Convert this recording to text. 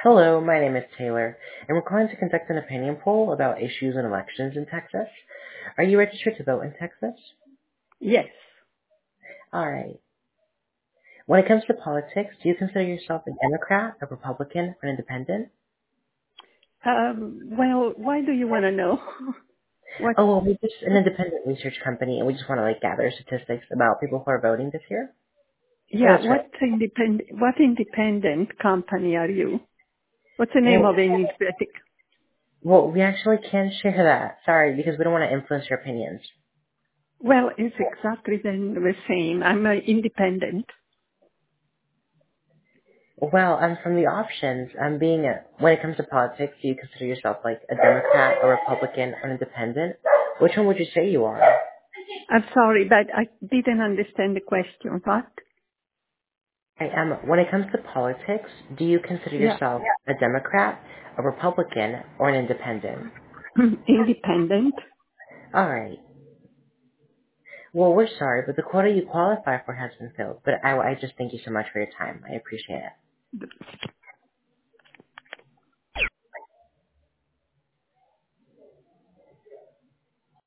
Hello, my name is Taylor, and we're calling to conduct an opinion poll about issues and elections in Texas. Are you registered to vote in Texas? Yes. All right. When it comes to politics, do you consider yourself a Democrat, a Republican, or an independent? Well, why do you want to know? What? Oh, well, we're just an independent research company, and we just want to gather statistics about people who are voting this year. Oh, Yeah. that's right. What independent company are you? What's the name Well, of Energetic? we actually can't share that. Sorry, because we don't want to influence your opinions. Well, it's exactly the same. I'm an independent. Well, from the options, when it comes to politics, do you consider yourself like a Democrat, a Republican, or an independent? Which one would you say you are? I'm sorry, but I didn't understand the question. What? When it comes to politics, do you consider Yeah. yourself a Democrat, a Republican, or an independent? Independent. All right. Well, we're sorry, but the quota you qualify for has been filled. But I just thank you so much for your time. I appreciate it.